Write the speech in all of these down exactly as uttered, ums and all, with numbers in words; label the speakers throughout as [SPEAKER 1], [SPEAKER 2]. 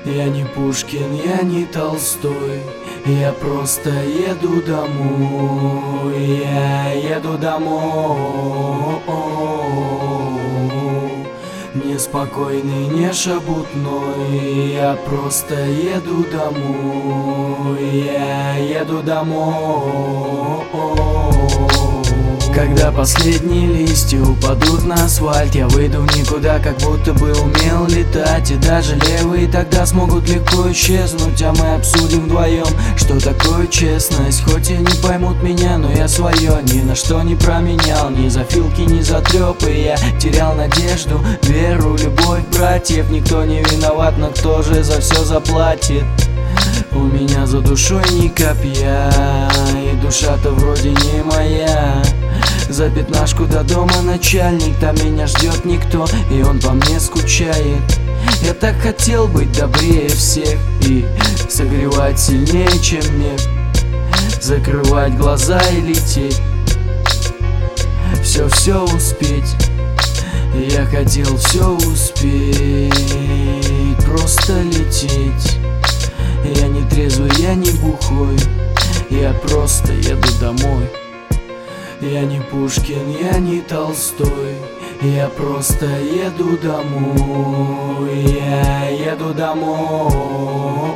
[SPEAKER 1] Я не Пушкин, я не Толстой, я просто еду домой, я еду домой. Неспокойный, не шебутной, я просто еду домой, я еду домой. Когда последние листья упадут на асфальт, я выйду в никуда, как будто бы умел летать. И даже левые тогда смогут легко исчезнуть, а мы обсудим вдвоем, что такое честность. Хоть и не поймут меня, но я свое ни на что не променял, ни за филки, ни за трёпы. Я терял надежду, веру, любовь братьев. Никто не виноват, но кто же за все заплатит? У меня за душой ни копья, и душа-то вроде не моя. За пятнашку до дома начальник, там меня ждет никто, и он по мне скучает. Я так хотел быть добрее всех и согревать сильнее, чем мех, закрывать глаза и лететь, все-все успеть. Я хотел все успеть, просто лететь. Я не трезвый, я не бухой, я просто еду домой. Я не Пушкин, я не Толстой, я просто еду домой, я еду домой.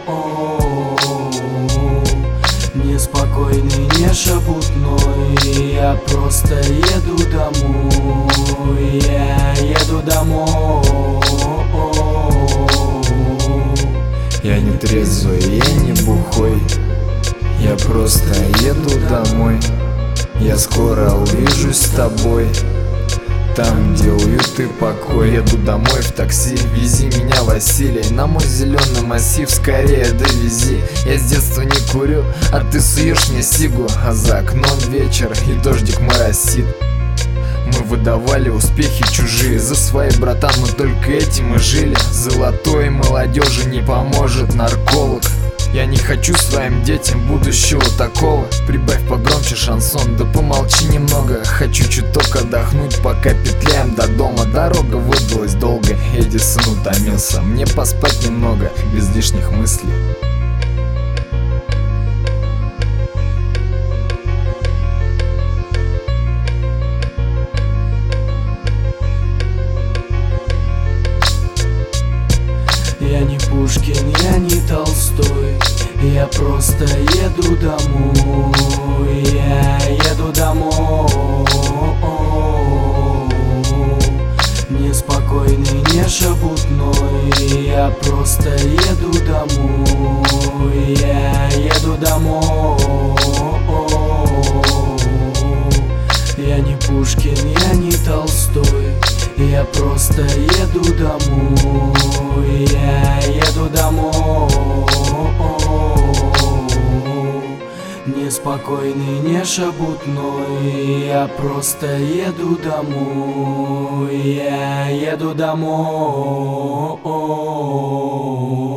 [SPEAKER 1] Неспокойный, не шебутной, я просто еду домой, я еду домой.
[SPEAKER 2] Я не трезвый, я не бухой, я просто еду домой. Я скоро увижусь с тобой там, где уют и покой. Еду домой в такси, вези меня, Василий, на мой зеленый массив скорее довези. Я с детства не курю, а ты суешь мне сигу, а за окном вечер и дождик моросит. Мы выдавали успехи чужие за свои, братан, мы только этим и жили. Золотой молодежи не поможет нарколог. Я не хочу своим детям будущего такого. Прибавь погромче шансон, да помолчи немного. Хочу чуток отдохнуть, пока петляем до дома. Дорога выдалась долго, Эдисон утомился. Мне поспать немного, без лишних мыслей.
[SPEAKER 1] Я не Пушкин, я не Толстой, я просто еду домой, я еду домой. Неспокойный, не шебутной, я просто еду домой, я еду домой. Я не Пушкин, я не Толстой, я просто еду домой, я еду домой. Неспокойный, не шебутной, я просто еду домой, я еду домой.